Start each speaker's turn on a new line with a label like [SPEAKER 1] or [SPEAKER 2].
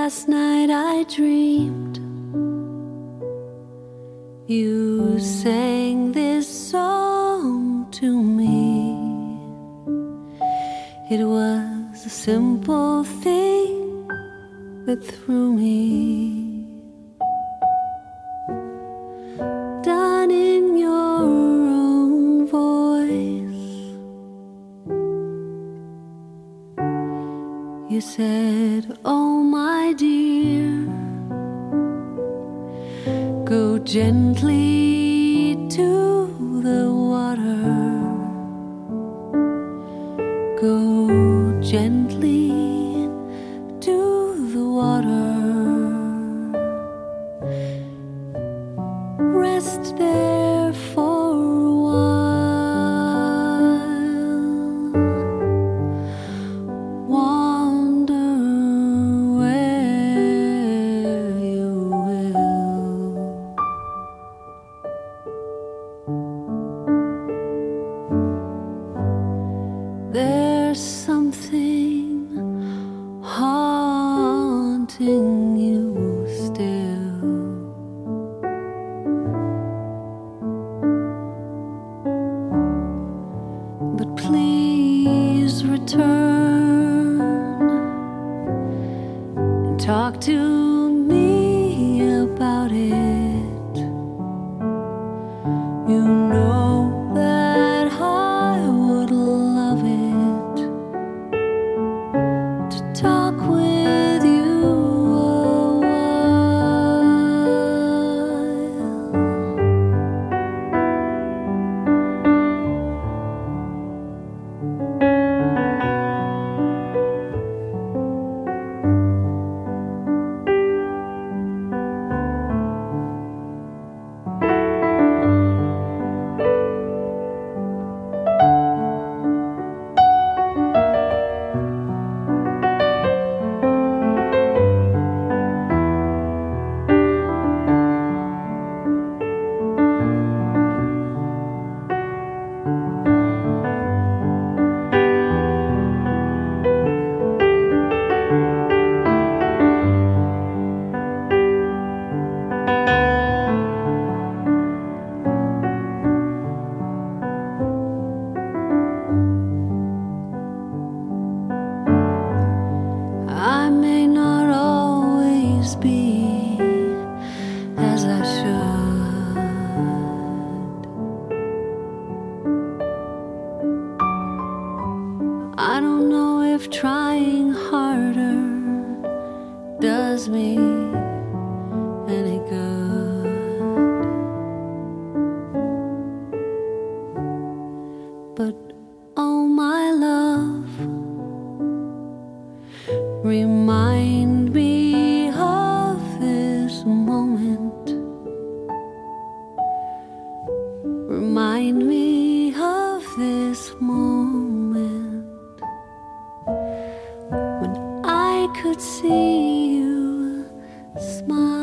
[SPEAKER 1] Last night I dreamed you sang this song to me. It was a simple thing that threw me, done in your own voice. You said, oh my dear, go gently to the water, go gently to the water, rest there for a while, wander where you will. There's something haunting you still, but please return and talk to me about it. You know that I would love it to talk with you a I may not always be as I should. I don't know if trying harder does me any good, but oh my love, remind me of this moment. Remind me of this moment when I could see you smile.